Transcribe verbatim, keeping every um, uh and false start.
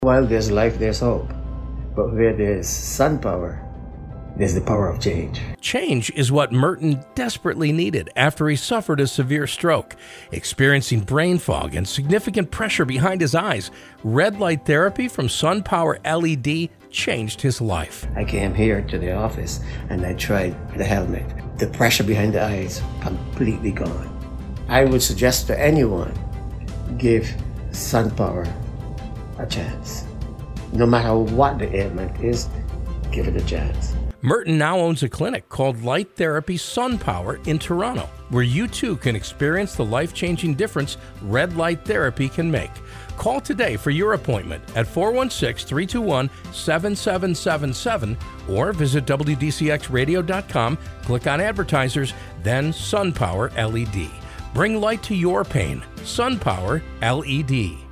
While there's life, there's hope. But where there's sun power, there's the power of change. Change is what Merton desperately needed after he suffered a severe stroke. Experiencing brain fog and significant pressure behind his eyes, red light therapy from SunPower L E D changed his life. I came here to the office and I tried the helmet. The pressure behind the eyes completely gone. I would suggest to anyone, give SunPower a chance. No matter what the ailment is, give it a chance. Merton now owns a clinic called Light Therapy SunPower in Toronto, where you too can experience the life-changing difference red light therapy can make. Call today for your appointment at four one six, three two one, seven seven seven seven or visit W D C X radio dot com, click on advertisers, then SunPower L E D. Bring light to your pain. SunPower L E D.